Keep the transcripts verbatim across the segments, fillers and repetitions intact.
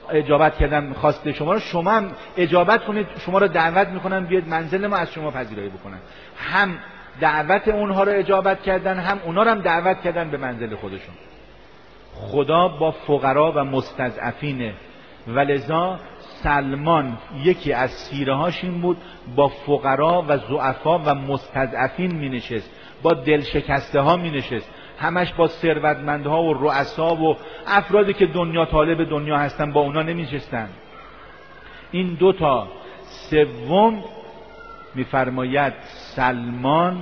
اجابت کردن خواست شما رو، شما هم اجابت کنید، شما رو دعوت میکنن بیاد منزل ما، از شما پذیرایی بکنن. هم دعوت اونها رو اجابت کردن، هم اونها رو هم دعوت کردن به منزل خودشون. خدا با فقرا و مستضعفینه، ولذا سلمان یکی از سیره هاش این بود با فقرا و ضعفا و مستضعفین می نشست، با دلشکسته ها می نشست، همش با ثروتمندها و رؤسا و افرادی که دنیا طالب دنیا هستن با اونا نمی نشستن. این دوتا. سوم میفرماید سلمان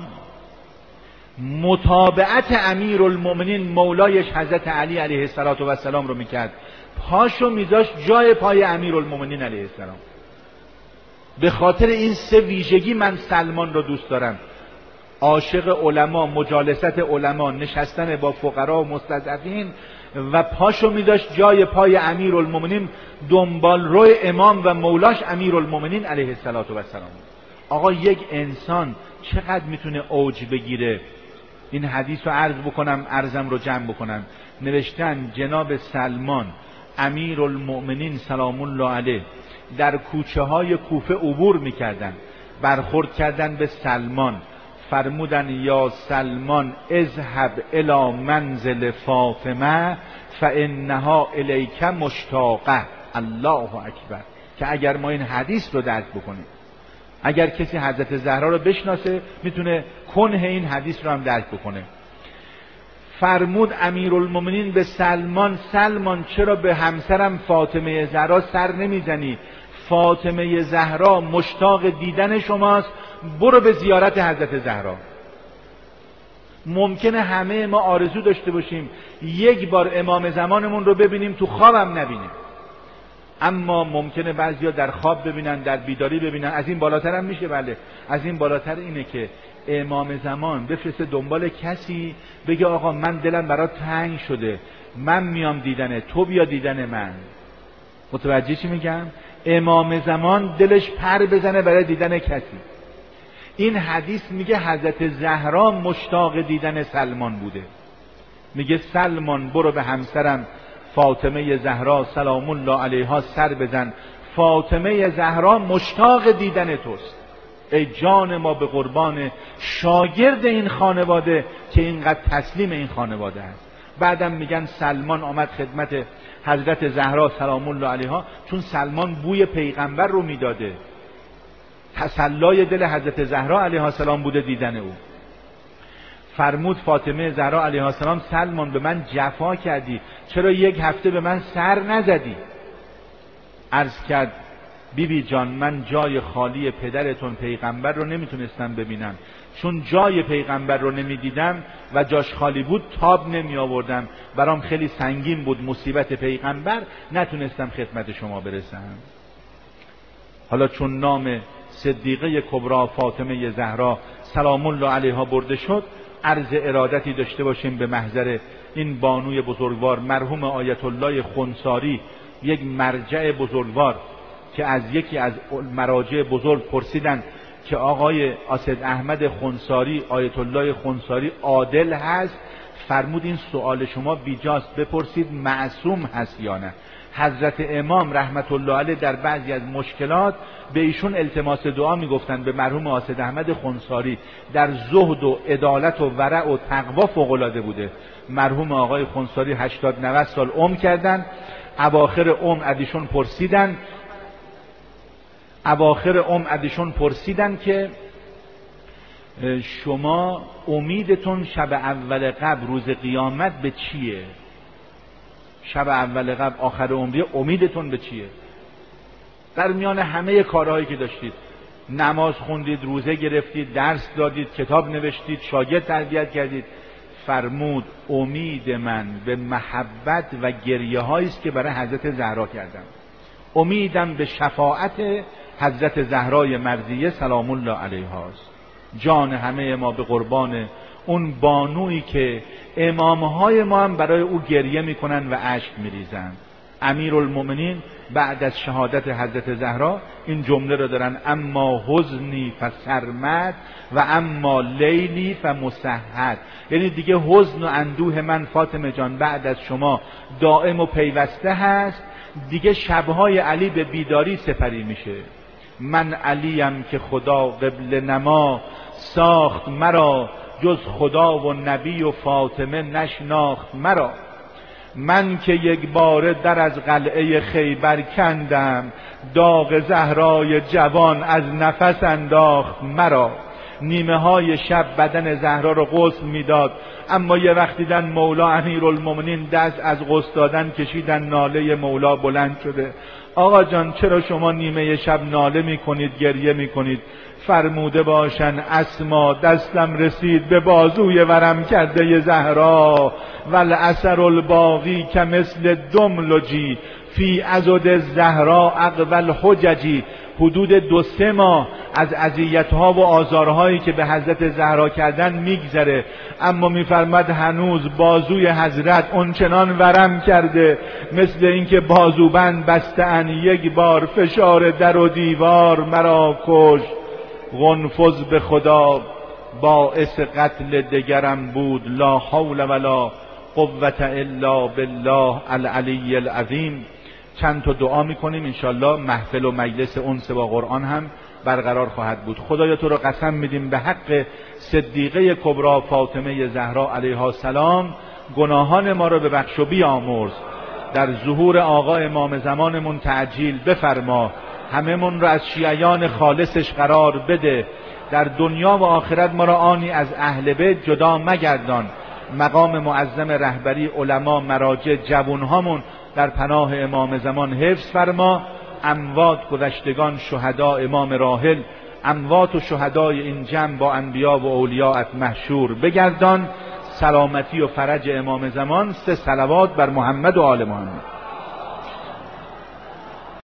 متابعت امیرالمؤمنین مولایش حضرت علی علیه السلام رو میکرد، پاشو میذاشت جای پای امیرالمؤمنین علیه السلام. به خاطر این سه ویژگی من سلمان رو دوست دارم. عاشق علما، مجالست علما، نشستن با فقرا و مستضعفین، و پاشو میذاشت جای پای امیرالمؤمنین، دنبال روی امام و مولاش امیرالمؤمنین علیه السلام. آقا یک انسان چقدر میتونه اوج بگیره؟ این حدیث رو عرض بکنم، عرضم رو جمع بکنم. نوشتن جناب سلمان امیرالمؤمنین سلام الله علیه در کوچه های کوفه عبور میکردن، برخورد کردن به سلمان، فرمودن یا سلمان اذهب الی منزل فاطمه فانها الیک مشتاقه. الله اکبر. که اگر ما این حدیث رو درک بکنیم، اگر کسی حضرت زهرا رو بشناسه میتونه کنه این حدیث رو هم درک بکنه. فرمود امیرالمؤمنین به سلمان، سلمان چرا به همسرم فاطمه زهرا سر نمیزنی؟ فاطمه زهرا مشتاق دیدن شماست، برو به زیارت حضرت زهرا. ممکنه همه ما آرزو داشته باشیم یک بار امام زمانمون رو ببینیم، تو خوابم نبینیم، اما ممکنه بعضیا در خواب ببینن، در بیداری ببینن. از این بالاتر هم میشه؟ بله. از این بالاتر اینه که امام زمان بفرسته دنبال کسی بگه آقا من دلم برات تنگ شده، من میام دیدنه، تو بیا دیدن من. متوجه چی میگم؟ امام زمان دلش پر بزنه برای دیدن کسی. این حدیث میگه حضرت زهرا مشتاق دیدن سلمان بوده. میگه سلمان برو به همسرم فاطمه زهرا سلام الله علیها سر بزن، فاطمه زهرا مشتاق دیدن توست. ای جان ما به قربان شاگرد این خانواده که اینقدر تسلیم این خانواده است. بعدم میگن سلمان آمد خدمت حضرت زهرا سلام الله علیها، چون سلمان بوی پیغمبر رو میداده، تسلای دل حضرت زهرا علیها السلام بوده دیدن او. فرمود فاطمه زهرا علیها السلام سلمان به من جفا کردی، چرا یک هفته به من سر نزدی؟ عرض کرد بی بی جان من جای خالی پدرتون پیغمبر رو نمیتونستم ببینم، چون جای پیغمبر رو نمیدیدم و جاش خالی بود تاب نمی آوردم، برام خیلی سنگین بود مصیبت پیغمبر، نتونستم خدمت شما برسم. حالا چون نام صدیقه کبرا فاطمه زهرا سلام الله علیها برده شد، عرض ارادتی داشته باشیم به محضر این بانوی بزرگوار مرحوم آیت الله خنساری، یک مرجع بزرگوار که از یکی از مراجع بزرگ پرسیدن که آقای اسد احمد خنساری آیت الله خنساری عادل هست؟ فرمود این سوال شما بیجاست، بپرسید معصوم هست یا نه. حضرت امام رحمت الله علیه در بعضی از مشکلات به ایشون التماس دعا میگفتن، به مرحوم اسد احمد خنساری در زهد و عدالت و ورع و تقوا فوق العاده بوده. مرحوم آقای خنساری هشتاد نود سال عمر کردن، اواخر عمر ادیشون پرسیدن اواخر عمر ادیشون پرسیدن که شما امیدتون شب اول قبر روز قیامت به چیه؟ شب اول قبر آخر عمری امیدتون به چیه؟ در میان همه کارهایی که داشتید، نماز خوندید، روزه گرفتید، درس دادید، کتاب نوشتید، شاگرد تربیت کردید، فرمود امید من به محبت و گریه هایی است که برای حضرت زهرا کردم. امیدم به شفاعت حضرت زهرای مرضیه سلام الله علیها است. جان همه ما به قربان اون بانویی که امامهای ما هم برای او گریه میکنن و اشک میریزن. امیرالمؤمنین بعد از شهادت حضرت زهرا این جمله رو دارن: اما حزنی فسرمد و اما لیلی فمسحد. یعنی دیگه حزن و اندوه من فاطمه جان بعد از شما دائم و پیوسته هست، دیگه شبهای علی به بیداری سپری میشه. من علیم که خدا قبل نما، ساخت مرا جز خدا و نبی و فاطمه نشناخت مرا. من که یک باره در از قلعه خیبر کندم، داغ زهرای جوان از نفس انداخت مرا. نیمه های شب بدن زهرا رو غسل میداد، اما یه وقت دیدن مولا امیرالمومنین دست از غسل دادن کشیدن، ناله مولا بلند شده. آقا جان چرا شما نیمه شب ناله میکنید، گریه میکنید؟ فرموده باشن اسما دستم رسید به بازوی ورم کرده زهرا، والاثر الباقی که مثل دملجی فی عضد زهرا اقبل حججی. حدود دو سه ماه از اذیت‌ها و آزارهایی که به حضرت زهرا کردن میگذره، اما میفرماد هنوز بازوی حضرت اونچنان ورم کرده مثل اینکه بازوبند بسته‌اند، یک بار فشار در و دیوار مرا کش. غنفذ به خدا باعث قتل دگرم بود، لا حول ولا قوة الا بالله العلی العظیم. چند تا دعا میکنیم انشالله محفل و مجلس انس با قرآن هم برقرار خواهد بود. خدایا تو رو قسم میدیم به حق صدیقه کبری فاطمه زهرا علیها السلام، گناهان ما رو ببخش و بیامرز. در ظهور آقا امام زمانمون تعجیل بفرما، همه من رو از شیعیان خالصش قرار بده. در دنیا و آخرت ما را آنی از اهل بیت جدا مگردان. مقام معظم رهبری علما، مراجع، جوانهامون در پناه امام زمان حفظ فرما. اموات گذشتگان شهدا امام راحل، اموات و شهدای این جمع با انبیا و اولیاءت محشور بگردان. سلامتی و فرج امام زمان. سه صلوات بر محمد و آل محمد.